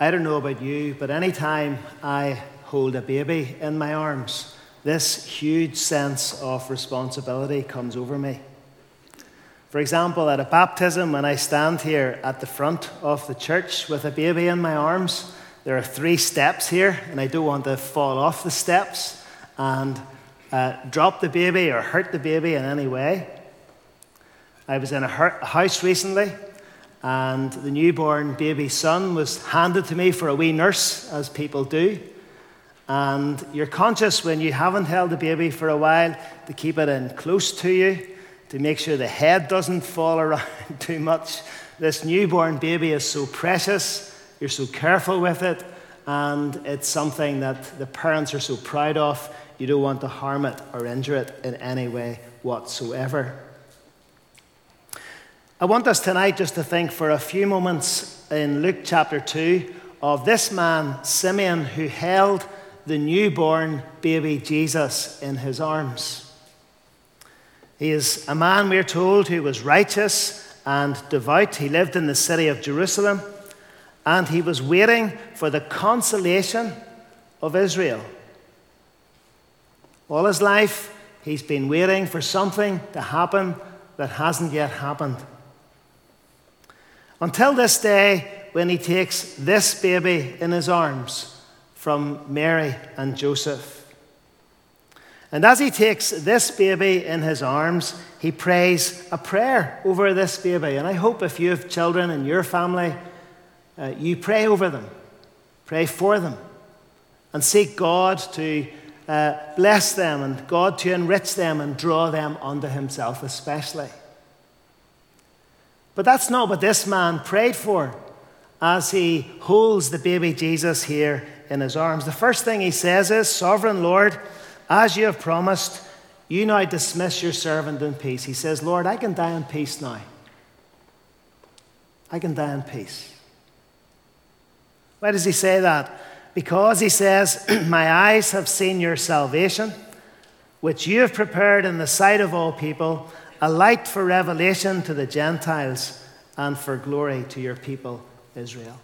I don't know about you, but anytime I hold a baby in my arms, this huge sense of responsibility comes over me. For example, at a baptism, when I stand here at the front of the church with a baby in my arms, there are 3 steps here, and I don't want to fall off the steps and drop the baby or hurt the baby in any way. I was in a house recently, and the newborn baby son was handed to me for a wee nurse, as people do. And you're conscious when you haven't held the baby for a while to keep it in close to you, to make sure the head doesn't fall around too much. This newborn baby is so precious, you're so careful with it, and it's something that the parents are so proud of. You don't want to harm it or injure it in any way whatsoever. I want us tonight just to think for a few moments in Luke chapter 2 of this man, Simeon, who held the newborn baby Jesus in his arms. He is a man, we're told, who was righteous and devout. He lived in the city of Jerusalem, and he was waiting for the consolation of Israel. All his life, he's been waiting for something to happen that hasn't yet happened. Until this day, when he takes this baby in his arms from Mary and Joseph. And as he takes this baby in his arms, he prays a prayer over this baby. And I hope if you have children in your family, you pray over them, pray for them, and seek God to bless them and God to enrich them and draw them unto himself especially. But that's not what this man prayed for as he holds the baby Jesus here in his arms. The first thing he says is, "Sovereign Lord, as you have promised, you now dismiss your servant in peace." He says, "Lord, I can die in peace now. I can die in peace." Why does he say that? Because he says, "My eyes have seen your salvation, which you have prepared in the sight of all people, a light for revelation to the Gentiles and for glory to your people Israel."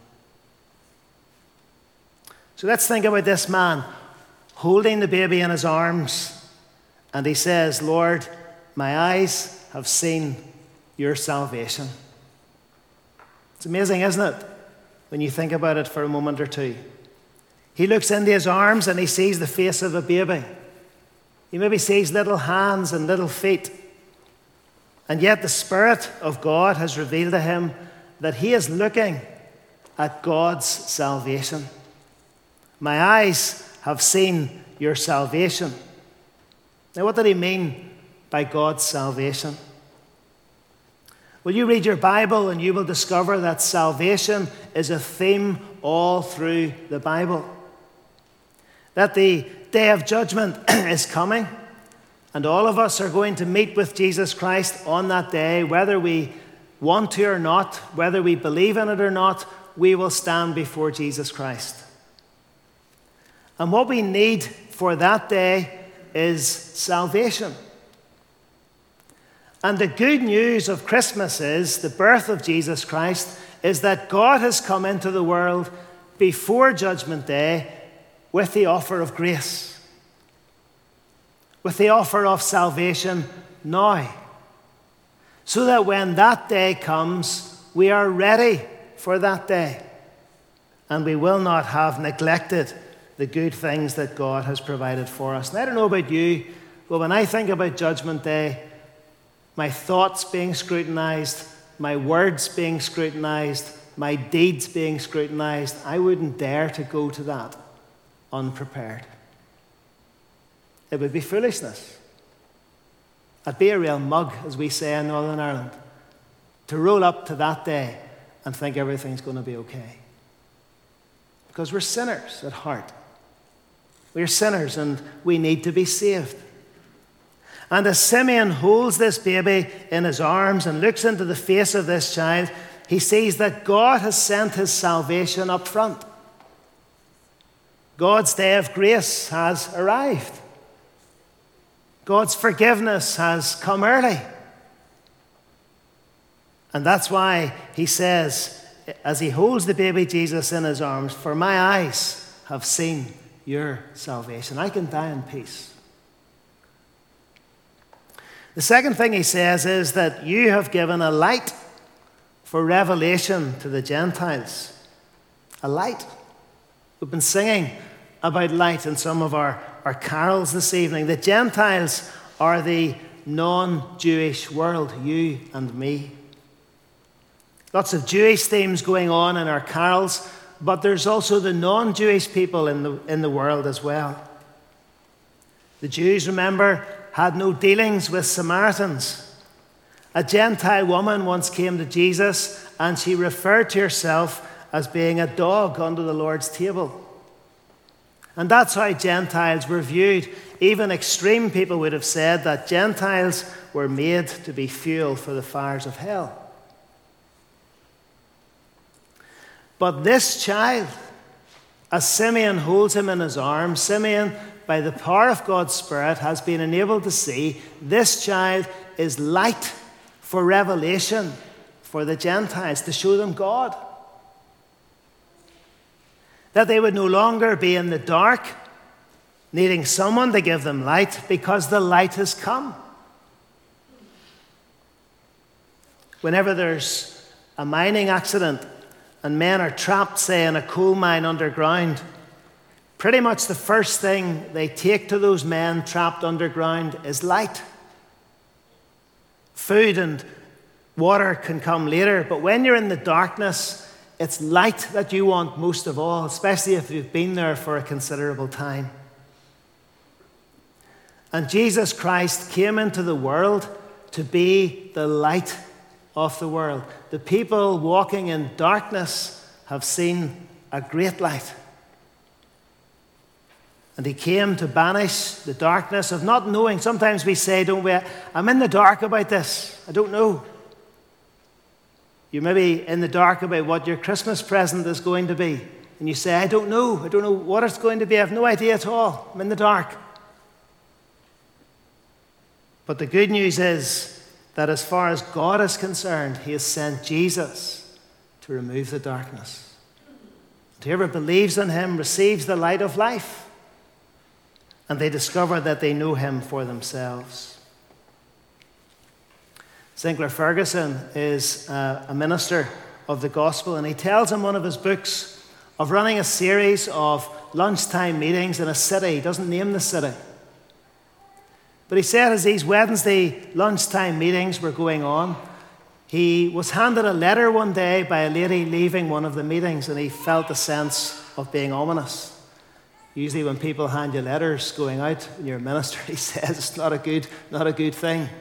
So let's think about this man holding the baby in his arms, and he says, "Lord, my eyes have seen your salvation." It's amazing, isn't it, when you think about it for a moment or two? He looks into his arms and he sees the face of a baby. He maybe sees little hands and little feet. And yet the Spirit of God has revealed to him that he is looking at God's salvation. "My eyes have seen your salvation." Now, what did he mean by God's salvation? Well, you read your Bible and you will discover that salvation is a theme all through the Bible. That the day of judgment is coming, and all of us are going to meet with Jesus Christ on that day. Whether we want to or not, whether we believe in it or not, we will stand before Jesus Christ. And what we need for that day is salvation. And the good news of Christmas is, the birth of Jesus Christ, is that God has come into the world before Judgment Day with the offer of grace, with the offer of salvation now, so that when that day comes, we are ready for that day, and we will not have neglected the good things that God has provided for us. And I don't know about you, but when I think about Judgment Day, my thoughts being scrutinized, my words being scrutinized, my deeds being scrutinized, I wouldn't dare to go to that unprepared. It would be foolishness. I'd be a real mug, as we say in Northern Ireland, to roll up to that day and think everything's going to be okay. Because we're sinners at heart. We're sinners and we need to be saved. And as Simeon holds this baby in his arms and looks into the face of this child, he sees that God has sent his salvation up front. God's day of grace has arrived. God's forgiveness has come early. And that's why he says as he holds the baby Jesus in his arms, for my eyes have seen your salvation. I can die in peace. The second thing he says is that you have given a light for revelation to the Gentiles. A light. We've been singing about light in some of our carols this evening. The Gentiles are the non-Jewish world, you and me. Lots of Jewish themes going on in our carols, but there's also the non-Jewish people in the world as well. The Jews, remember, had no dealings with Samaritans. A Gentile woman once came to Jesus and she referred to herself as being a dog under the Lord's table. And that's how Gentiles were viewed. Even extreme people would have said that Gentiles were made to be fuel for the fires of hell. But this child, as Simeon holds him in his arms, Simeon, by the power of God's Spirit, has been enabled to see this child is light for revelation for the Gentiles, to show them God. That they would no longer be in the dark, needing someone to give them light, because the light has come. Whenever there's a mining accident and men are trapped, say, in a coal mine underground, pretty much the first thing they take to those men trapped underground is light. Food and water can come later, but when you're in the darkness, it's light that you want most of all, especially if you've been there for a considerable time. And Jesus Christ came into the world to be the light of the world. The people walking in darkness have seen a great light. And he came to banish the darkness of not knowing. Sometimes we say, don't we, I'm in the dark about this. I don't know. You may be in the dark about what your Christmas present is going to be. And you say, I don't know what it's going to be. I have no idea at all. I'm in the dark. But the good news is that as far as God is concerned, he has sent Jesus to remove the darkness. And whoever believes in him receives the light of life. And they discover that they know him for themselves. Sinclair Ferguson is a minister of the gospel, and he tells in one of his books of running a series of lunchtime meetings in a city. He doesn't name the city. But he said as these Wednesday lunchtime meetings were going on, he was handed a letter one day by a lady leaving one of the meetings, and he felt a sense of being ominous. Usually when people hand you letters going out and you're a minister, he says it's not a good thing.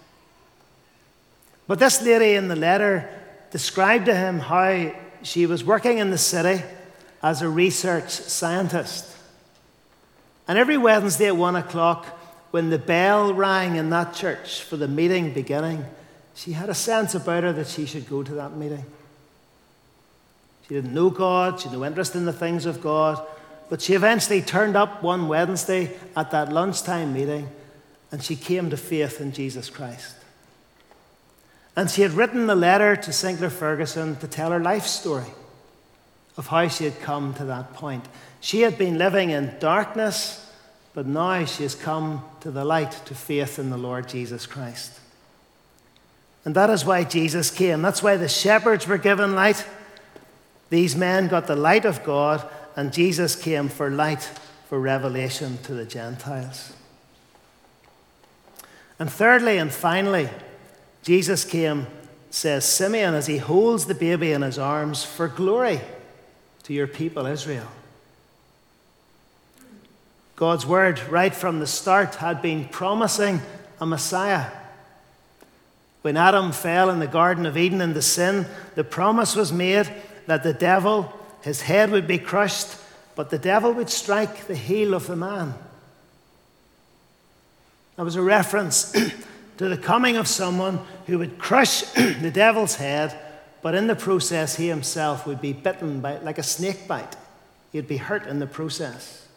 But this lady in the letter described to him how she was working in the city as a research scientist. And every Wednesday at 1 o'clock, when the bell rang in that church for the meeting beginning, she had a sense about her that she should go to that meeting. She didn't know God, she had no interest in the things of God, but she eventually turned up one Wednesday at that lunchtime meeting, and she came to faith in Jesus Christ. And she had written the letter to Sinclair Ferguson to tell her life story of how she had come to that point. She had been living in darkness, but now she has come to the light, to faith in the Lord Jesus Christ. And that is why Jesus came. That's why the shepherds were given light. These men got the light of God, and Jesus came for light, for revelation to the Gentiles. And thirdly and finally, Jesus came, says Simeon, as he holds the baby in his arms, for glory to your people Israel. God's word, right from the start, had been promising a Messiah. When Adam fell in the Garden of Eden into sin, the promise was made that the devil, his head would be crushed, but the devil would strike the heel of the man. That was a reference to the coming of someone who would crush the devil's head, but in the process he himself would be bitten by, like a snake bite. He'd be hurt in the process.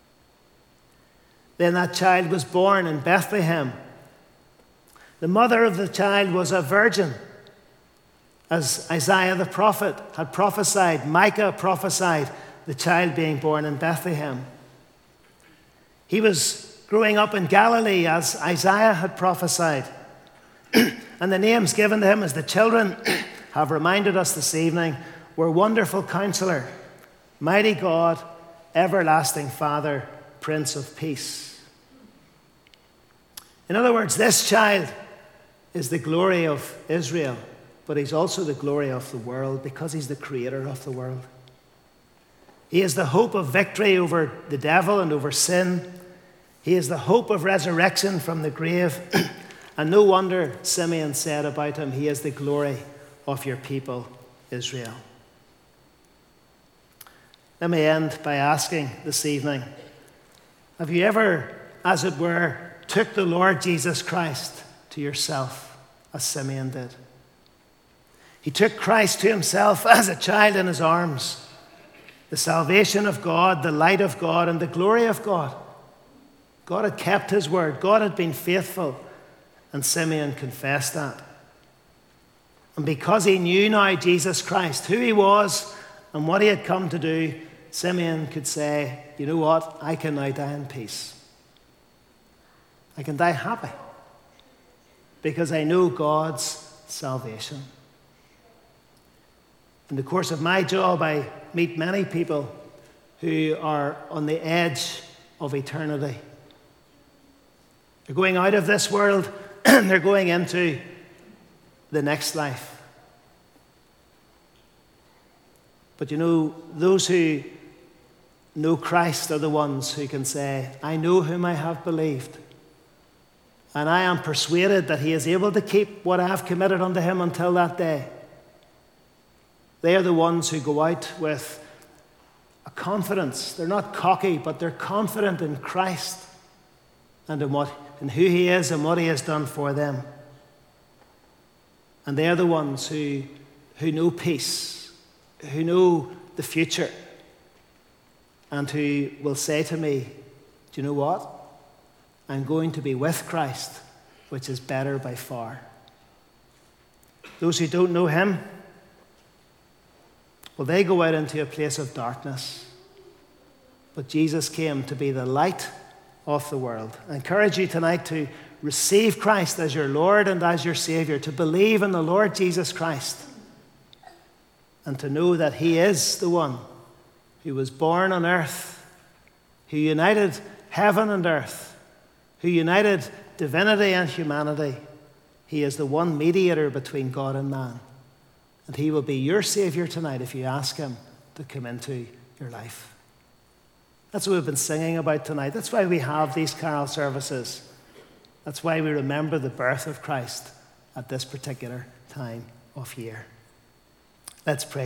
Then that child was born in Bethlehem. The mother of the child was a virgin. as Isaiah the prophet had prophesied, Micah prophesied the child being born in Bethlehem. He was growing up in Galilee as Isaiah had prophesied. And the names given to him, as the children have reminded us this evening, were Wonderful Counselor, Mighty God, Everlasting Father, Prince of Peace. In other words, this child is the glory of Israel, but he's also the glory of the world because he's the creator of the world. He is the hope of victory over the devil and over sin. He is the hope of resurrection from the grave. And no wonder Simeon said about him, he is the glory of your people, Israel. Let me end by asking this evening, have you ever, as it were, took the Lord Jesus Christ to yourself, as Simeon did? He took Christ to himself as a child in his arms. The salvation of God, the light of God, and the glory of God. God had kept his word. God had been faithful. And Simeon confessed that. And because he knew now Jesus Christ, who he was and what he had come to do, Simeon could say, you know what? I can now die in peace. I can die happy because I know God's salvation. In the course of my job, I meet many people who are on the edge of eternity. They're going out of this world and they're going into the next life. But you know, those who know Christ are the ones who can say, I know whom I have believed, and I am persuaded that he is able to keep what I have committed unto him until that day. They are the ones who go out with a confidence. They're not cocky, but they're confident in Christ and in who he is and what he has done for them. And they are the ones who know peace, who know the future, and who will say to me, do you know what? I'm going to be with Christ, which is better by far. Those who don't know him, well, they go out into a place of darkness. But Jesus came to be the light of the world. I encourage you tonight to receive Christ as your Lord and as your Savior, to believe in the Lord Jesus Christ, and to know that he is the one who was born on earth, who united heaven and earth, who united divinity and humanity. He is the one mediator between God and man. And he will be your Savior tonight if you ask him to come into your life. That's what we've been singing about tonight. That's why we have these carol services. That's why we remember the birth of Christ at this particular time of year. Let's pray.